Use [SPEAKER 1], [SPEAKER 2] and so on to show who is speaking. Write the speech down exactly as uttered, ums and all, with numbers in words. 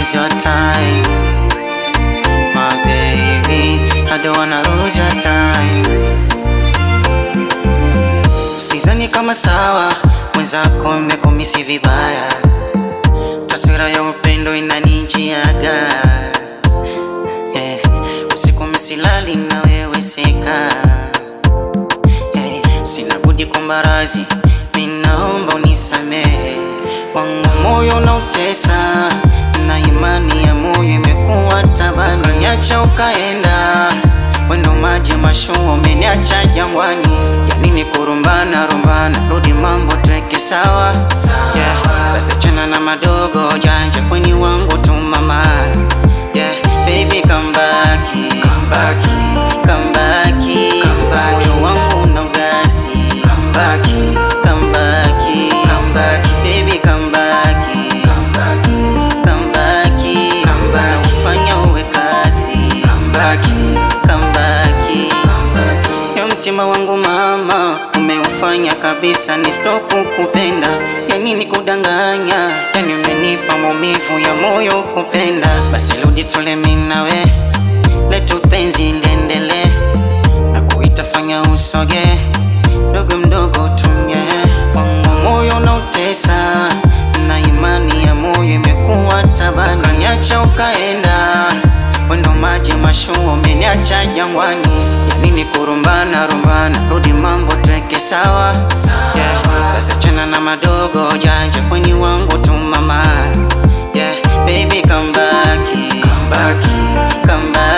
[SPEAKER 1] lose your time, my baby, I don't wanna lose your time. Sizani kama sawa, mwenzako nimekumisi vibaya, taswira ya upendo inanijiaga, yeah. Usiku misilali na wewe seka, yeah. Sina budi kuomba radhi, ninaomba unisamehe. Wangu moyo unautesa, na imani ya moyo imekuwa tabani. Kaniacha ukaenda, wendo maji mashua umeniacha jangwani. Ya nini kurumbana rumbana, rudi mambo tuweke sawa, yeah. Basi achana na madogo janja, kweni wangu tu mama, yeah. Baby come back, come back, come back, come back. Moyo wangu na ugasi, come back, come back, come back. Baby come back, come back, come back, come back. Ufanya uwe kasi, come back, come back, come back. Ya mtima wangu mama, umeufanya kabisa ni stop kupenda. Ya nini kudanganya, yani umenipa maumivu ya moyo kupenda. Basi rudi tule mimi nawe, letu penzi liendelee, na kuitafanya usoge dogo mdogo tunye. Wangu moyo unautesa, na imani ya moyo imekuwa tabani. Kaniacha ukaenda, wendo maji mashua umeniacha jangwani. Ya nini kurumbana rumbana, rudi mambo tuweke sawa, yeah. Basi achana na madogo janja, kweni wangu tu mama, yeah. Baby come back, come back, come back.